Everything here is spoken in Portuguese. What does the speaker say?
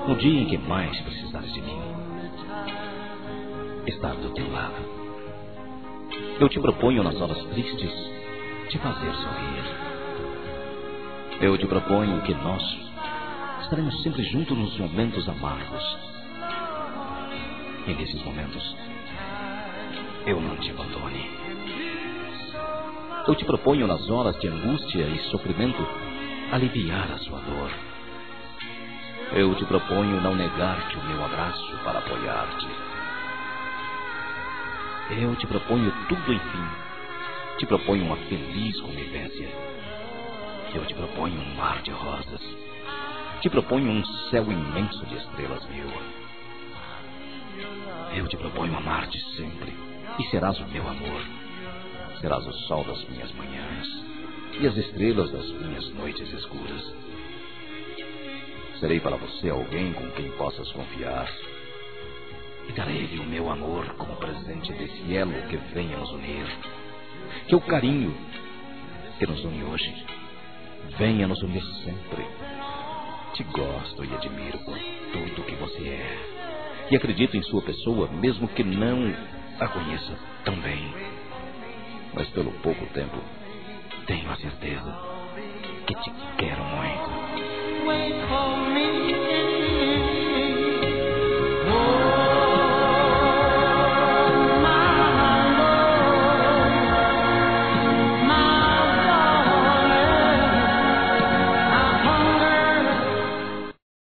no dia em que mais precisares de mim, estar do teu lado. Eu te proponho nas horas tristes te fazer sorrir. Eu te proponho que nós estaremos sempre juntos nos momentos amargos. E nesses momentos, eu não te abandone. Eu te proponho nas horas de angústia e sofrimento aliviar a sua dor. Eu te proponho não negar-te o meu abraço para apoiar-te. Eu te proponho tudo, enfim. Te proponho uma feliz convivência. Eu te proponho um mar de rosas. Te proponho um céu imenso de estrelas mil. Eu te proponho amar-te sempre. E serás o meu amor. Serás o sol das minhas manhãs e as estrelas das minhas noites escuras. Serei para você alguém com quem possas confiar. E darei-lhe o meu amor como presente desse elo que venha nos unir. Que o carinho que nos une hoje venha nos unir sempre. Te gosto e admiro por tudo que você é. E acredito em sua pessoa, mesmo que não a conheça tão bem. Mas pelo pouco tempo, tenho a certeza que te quero muito.